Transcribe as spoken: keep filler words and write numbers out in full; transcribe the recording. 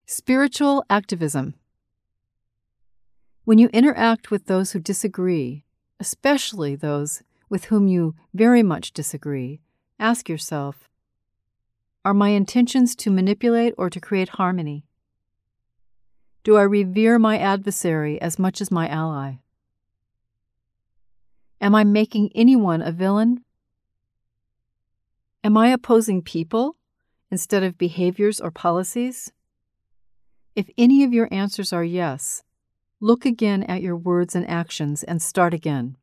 Spiritual activism. When you interact with those who disagree, especially those with whom you very much disagree, ask yourself, are my intentions to manipulate or to create harmony? Do I revere my adversary as much as my ally? Am I making anyone a villain? Am I opposing people instead of behaviors or policies? If any of your answers are yes, look again at your words and actions and start again.